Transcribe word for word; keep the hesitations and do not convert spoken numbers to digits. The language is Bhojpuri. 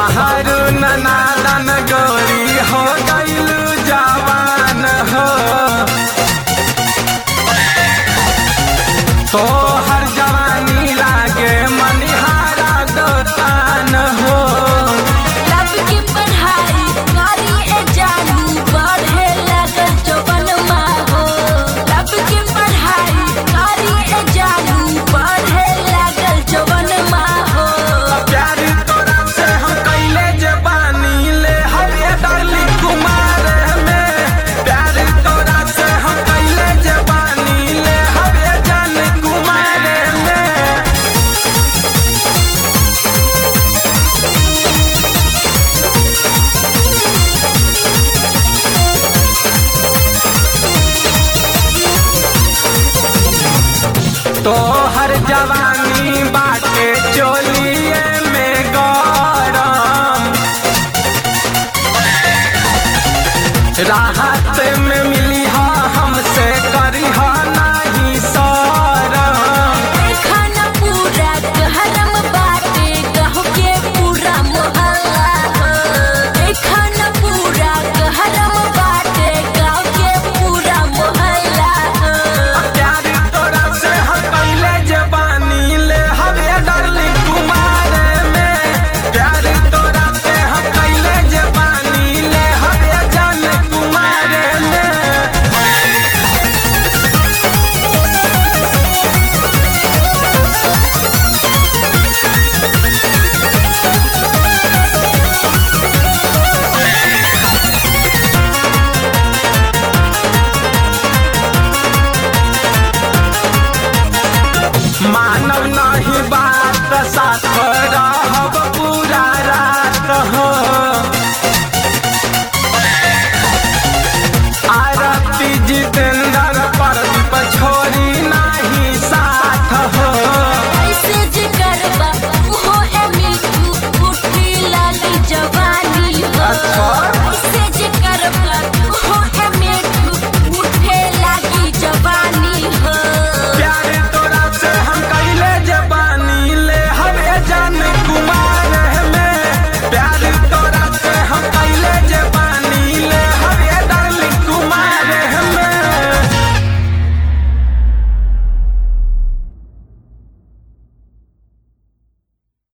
बाहर नादान गोरी हो गईल जवान हो तो हर जवानी लागे मनिहारा दोतान हो लब की पढ़ाई कारी ए जानू बढ़े लगल जवन माँ हो लब की पढ़ाई कारी ए जानू बढ़े लगल जवन माँ हो प्यार तोरा से हम कैले जवानी ले हरे डाली कुमार में प्यार तोरा से हम कैले जवानी ले हरे जान कुमार में तो हर जवानी बाटे चोलिए में गरम राहत में मिली हा हमसे करी हा नहीं शरम देखा न पूरा गहरम बाटे गाँव के पूरा मोहल्ला हो देखा न पूरा गहरम बाटे गाँव के पूरा मोहल्ला हो प्यार तोरा से हम कैले जवानी ले हवे डाली कुमार में प्यार तोरा से हम कैले जवानी ले हवे जान कुमार में मानव नहीं बात साथ रहब पूरा रात हो